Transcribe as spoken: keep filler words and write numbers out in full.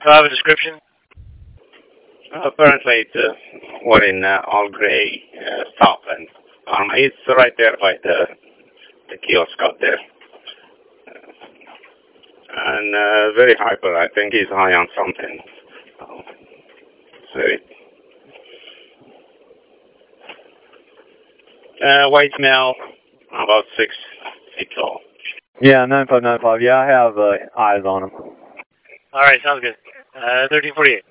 Do I have a description? Uh, apparently it's uh, wearing uh, all gray uh, stuff and um, it's right there by the, the kiosk out there. And uh, very hyper. I think he's high on something. So it, uh, white male, about six feet tall. Yeah, nine five nine five. Yeah, I have uh, eyes on him. All right, sounds good. Uh, thirteen forty-eight.